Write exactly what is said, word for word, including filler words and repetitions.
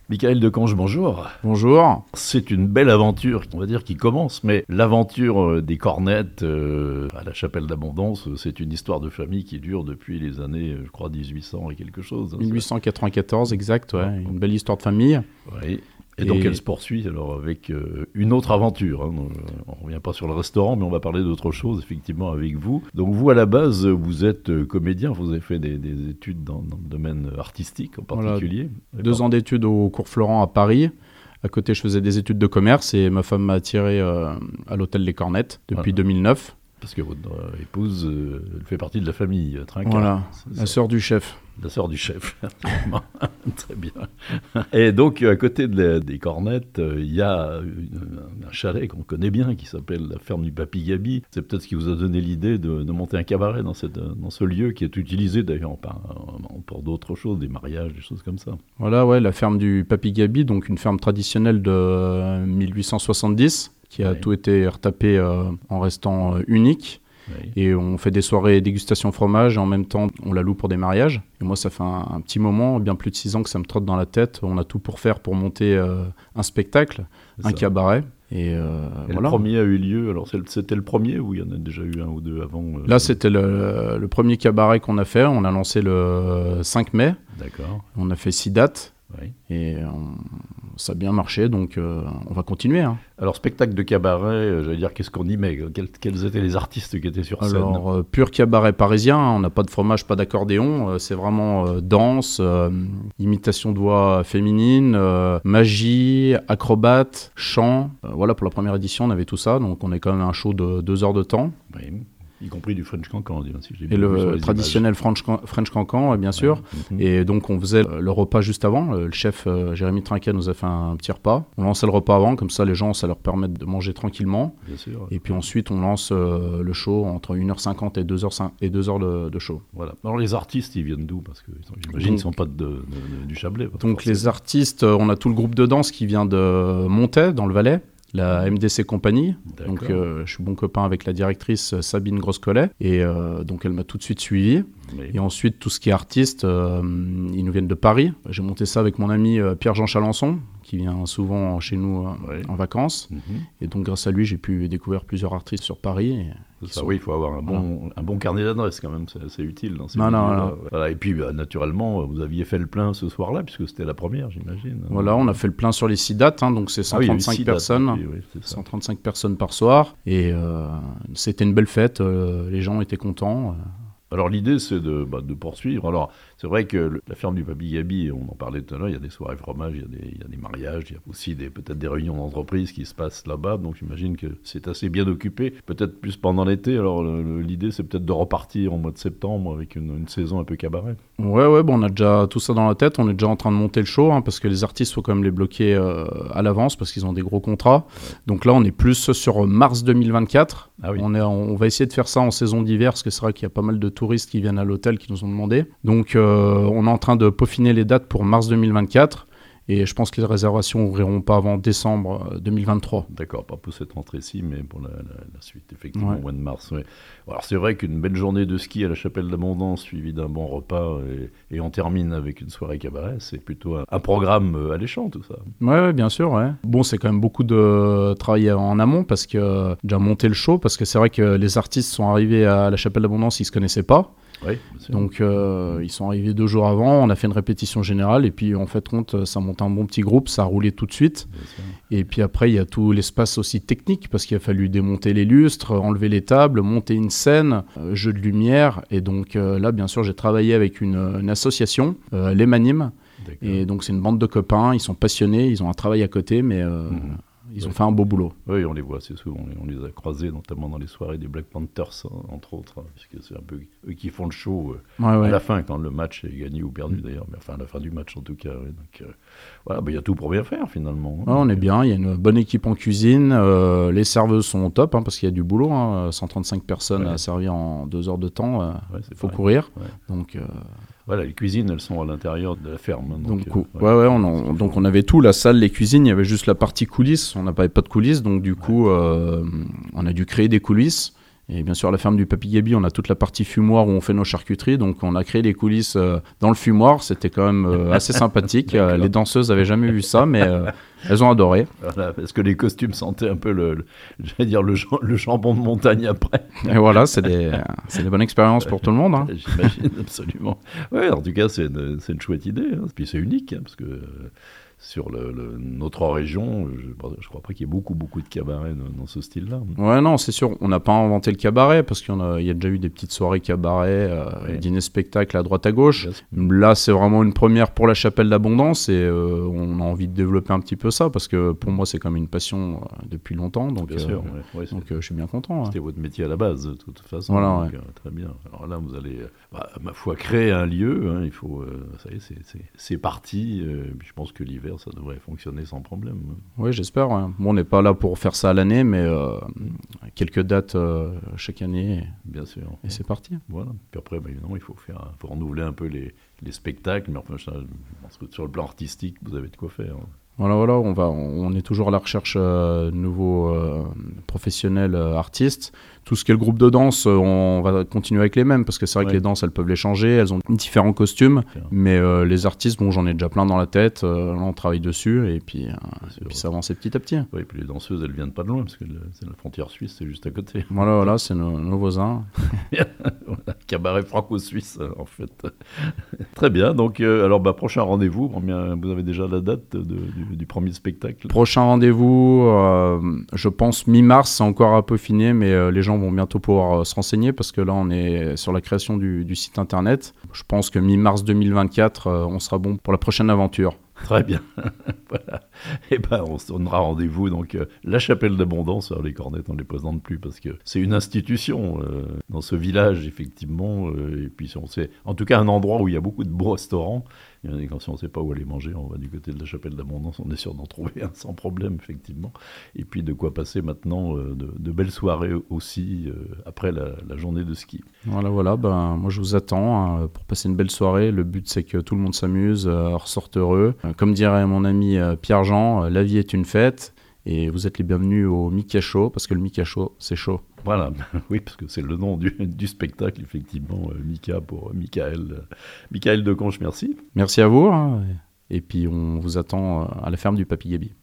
Michael Decange, bonjour. Bonjour. C'est une belle aventure, on va dire, qui commence, mais l'aventure des cornettes euh, à la Chapelle d'Abondance, c'est une histoire de famille qui dure depuis les années, je crois, dix-huit cents et quelque chose. dix-huit cent quatre-vingt-quatorze, exact, ouais, une belle histoire de famille. Oui. Et, et donc elle se poursuit alors avec euh, une autre aventure. Hein. On ne revient pas sur le restaurant, mais on va parler d'autre chose, effectivement, avec vous. Donc vous, à la base, vous êtes comédien, vous avez fait des, des études dans, dans le domaine artistique en particulier. Voilà, deux ans d'études au cours Florent à Paris. À côté, je faisais des études de commerce et ma femme m'a attiré euh, à l'hôtel Les Cornettes depuis voilà. deux mille neuf. Parce que votre euh, épouse euh, elle fait partie de la famille Trinquart. Voilà, la sœur du chef. La sœur du chef, très bien. Et donc, à côté de la, des cornettes, il euh, y a une, un chalet qu'on connaît bien qui s'appelle la ferme du Papy Gaby. C'est peut-être ce qui vous a donné l'idée de, de monter un cabaret dans, cette, dans ce lieu qui est utilisé d'ailleurs pour d'autres choses, des mariages, des choses comme ça. Voilà, ouais, la ferme du Papy Gaby, donc une ferme traditionnelle de mille huit cent soixante-dix qui a oui. tout été retapé euh, en restant euh, unique. Oui. Et on fait des soirées dégustation fromage et en même temps on la loue pour des mariages. Et moi ça fait un, un petit moment, bien plus de six ans que ça me trotte dans la tête. On a tout pour faire pour monter euh, un spectacle, c'est un ça. cabaret. Et, euh, et voilà. Le premier a eu lieu, alors c'était le premier ou il y en a déjà eu un ou deux avant euh... Là c'était le, le premier cabaret qu'on a fait, on a lancé le cinq mai. D'accord. On a fait six dates. Oui. Et on, ça a bien marché, donc euh, on va continuer. Hein. Alors, spectacle de cabaret, euh, j'allais dire, qu'est-ce qu'on y met ? quels, quels étaient les artistes qui étaient sur scène ? Alors, euh, pur cabaret parisien, on n'a pas de fromage, pas d'accordéon, euh, c'est vraiment euh, danse, euh, imitation de voix féminine, euh, magie, acrobate, chant. Euh, voilà, pour la première édition, on avait tout ça, donc on est quand même un show de deux heures de temps. Oui. Y compris du French Cancan, si j'ai et le traditionnel French, French Cancan, bien sûr. Ouais. Et donc, on faisait le repas juste avant. Le chef euh, Jérémy Trinquet nous a fait un petit repas. On lançait le repas avant, comme ça, les gens, ça leur permet de manger tranquillement. Bien sûr. Et puis ensuite, on lance euh, le show entre une heure cinquante et deux heures, et deux heures de, de show. Voilà. Alors, les artistes, ils viennent d'où ? Parce que j'imagine qu'ils ne sont pas de, de, de, du Chablais. Donc, forcément. Les artistes, on a tout le groupe de danse qui vient de Montaix, dans le Valais. La M D C Compagnie, donc euh, je suis bon copain avec la directrice Sabine Groscollet et euh, donc elle m'a tout de suite suivi. Oui. Et ensuite tout ce qui est artiste, euh, ils nous viennent de Paris. J'ai monté ça avec mon ami euh, Pierre-Jean Chalençon qui vient souvent chez nous euh, oui. en vacances. Mm-hmm. Et donc grâce à lui j'ai pu découvrir plusieurs artistes sur Paris. Et ça, sont... Oui, il faut avoir un bon, voilà. un bon carnet d'adresses quand même, c'est assez utile dans ces non, non, non. Voilà. Et puis bah, naturellement, vous aviez fait le plein ce soir-là, puisque c'était la première, j'imagine. Voilà, on a fait le plein sur les six dates, hein, donc c'est cent trente-cinq ah oui, personnes, dates, oui, oui, cent trente-cinq personnes par soir, et euh, c'était une belle fête, euh, les gens étaient contents. Euh. Alors l'idée c'est de, bah, de poursuivre. Alors c'est vrai que le, la ferme du Papy Gaby, on en parlait tout à l'heure, il y a des soirées fromage, il y a des, il y a des mariages, il y a aussi des, peut-être des réunions d'entreprise qui se passent là-bas, donc j'imagine que c'est assez bien occupé, peut-être plus pendant l'été. Alors le, le, l'idée c'est peut-être de repartir au mois de septembre avec une, une saison un peu cabaret. Ouais, ouais, bon, on a déjà tout ça dans la tête, on est déjà en train de monter le show, hein, parce que les artistes, il faut quand même les bloquer euh, à l'avance, parce qu'ils ont des gros contrats. Ouais. Donc là, on est plus sur mars deux mille vingt-quatre. Ah oui. on, est, on va essayer de faire ça en saison d'hiver, parce que c'est vrai qu'il y a pas mal de touristes qui viennent à l'hôtel qui nous ont demandé. Donc euh, on est en train de peaufiner les dates pour mars deux mille vingt-quatre. Et je pense que les réservations n'ouvriront pas avant décembre deux mille vingt-trois. D'accord, pas pour cette rentrée-ci, mais pour la, la, la suite, effectivement, ouais. au mois de mars. Ouais. Alors c'est vrai qu'une belle journée de ski à la Chapelle d'Abondance, suivie d'un bon repas, et, et on termine avec une soirée cabaret, c'est plutôt un, un programme alléchant, tout ça. Oui, ouais, bien sûr. Ouais. Bon, c'est quand même beaucoup de travail en amont, parce que euh, déjà monter le show, parce que c'est vrai que les artistes sont arrivés à la Chapelle d'Abondance, ils ne se connaissaient pas. Oui, donc euh, ils sont arrivés deux jours avant, on a fait une répétition générale et puis en fait compte ça monte un bon petit groupe, ça a roulé tout de suite. Et puis après il y a tout l'espace aussi technique parce qu'il a fallu démonter les lustres, enlever les tables, monter une scène, euh, jeu de lumière. Et donc euh, là bien sûr j'ai travaillé avec une, une association, euh, les Manimes. Et donc c'est une bande de copains, ils sont passionnés, ils ont un travail à côté mais... Euh, mmh. Ils ont oui. fait un beau boulot. Oui, on les voit assez souvent. On les a croisés, notamment dans les soirées des Black Panthers, entre autres, puisque c'est un peu eux qui font le show euh, ouais, ouais. à la fin, quand le match est gagné ou perdu d'ailleurs, mais enfin à la fin du match en tout cas. Ouais. Donc euh, voilà, bah, y a tout pour bien faire finalement. Ouais, on est bien, il y a une bonne équipe en cuisine, euh, les serveuses sont au top, hein, parce qu'il y a du boulot, hein, cent trente-cinq personnes ouais. à servir en deux heures de temps, il euh, ouais, faut courir. Ouais. Donc... Euh, Voilà, les cuisines, elles sont à l'intérieur de la ferme. Donc, donc, euh, ouais, ouais, on, on, donc on avait tout, la salle, les cuisines, il y avait juste la partie coulisses, on n'avait pas de coulisses, donc du coup, euh, on a dû créer des coulisses. Et bien sûr, à la ferme du Papy Gaby, on a toute la partie fumoir où on fait nos charcuteries. Donc, on a créé les coulisses euh, dans le fumoir. C'était quand même euh, assez sympathique. Euh, les danseuses n'avaient jamais vu ça, mais euh, elles ont adoré. Voilà, parce que les costumes sentaient un peu le, le, j'allais dire le, le jambon de montagne après. Et voilà, c'est des, c'est des bonnes expériences pour tout le monde. Hein. J'imagine, absolument. Ouais, en tout cas, c'est une, c'est une chouette idée. Hein. Puis c'est unique, hein, parce que... Euh, sur le, le, notre région, je ne crois pas qu'il y ait beaucoup, beaucoup de cabarets dans, dans ce style-là. Ouais, non, c'est sûr. On n'a pas inventé le cabaret, parce qu'il y, a, il y a déjà eu des petites soirées cabaret, euh, ouais. dîner-spectacle à droite à gauche. Là, c'est vraiment une première pour la Chapelle d'Abondance, et euh, on a envie de développer un petit peu ça, parce que pour moi, c'est quand même une passion euh, depuis longtemps. Donc, bien euh, sûr, ouais. Ouais, donc euh, je suis bien content. C'était ouais. votre métier à la base, de toute façon. Voilà, donc, ouais. euh, très bien. Alors là, vous allez, bah, ma foi, créer un lieu. Hein, il faut, euh, ça y est, c'est, c'est, c'est parti. Euh, je pense que l'hiver, ça devrait fonctionner sans problème. Oui, j'espère. Ouais. Bon, on n'est pas là pour faire ça à l'année, mais euh, quelques dates euh, chaque année. Bien sûr. Et c'est parti. Voilà. Puis après, bah, évidemment, il faut, faire, faut renouveler un peu les, les spectacles, mais enfin, je pense que sur le plan artistique, vous avez de quoi faire. Voilà, voilà, on, va, on est toujours à la recherche euh, de nouveaux euh, professionnels euh, artistes. Tout ce qui est le groupe de danse, euh, on va continuer avec les mêmes, parce que c'est vrai ouais. que les danses, elles peuvent les changer, elles ont différents costumes, mais euh, les artistes, bon, j'en ai déjà plein dans la tête, euh, là on travaille dessus, et puis, euh, et puis ça avance petit à petit. Oui, et puis les danseuses, elles viennent pas de loin, parce que le, c'est la frontière suisse, c'est juste à côté. Voilà, voilà, c'est nos, nos voisins. Voilà, cabaret franco-suisse, en fait. Très bien, donc, euh, alors, bah, prochain rendez-vous, vous avez déjà la date de, du, du premier spectacle? Prochain rendez-vous, euh, je pense mi-mars, c'est encore à peaufiner, mais euh, les gens vont bientôt pouvoir euh, se renseigner parce que là on est sur la création du, du site internet. Je pense que mi-mars deux mille vingt-quatre, euh, on sera bon pour la prochaine aventure. Très bien. Voilà. Et ben on se donnera rendez-vous donc euh, la Chapelle d'Abondance. Alors, les cornettes on les présente plus parce que c'est une institution euh, dans ce village effectivement. Euh, et puis on sait, en tout cas un endroit où il y a beaucoup de beaux restaurants. Et quand si on ne sait pas où aller manger, on va du côté de la Chapelle d'Abondance. On est sûr d'en trouver un sans problème effectivement. Et puis de quoi passer maintenant euh, de, de belles soirées aussi euh, après la, la journée de ski. Voilà, voilà. Ben moi je vous attends hein, pour passer une belle soirée. Le but c'est que tout le monde s'amuse, euh, ressorte heureux. Comme dirait mon ami euh, Pierre-Jean, euh, la vie est une fête et vous êtes les bienvenus au Mika Show parce que le Mika Show, c'est chaud. Voilà, oui, parce que c'est le nom du, du spectacle, effectivement, euh, Mika pour euh, Michael. Euh, Michael Deconche, merci. Merci à vous, hein, et puis on vous attend euh, à la ferme du Papy Gaby.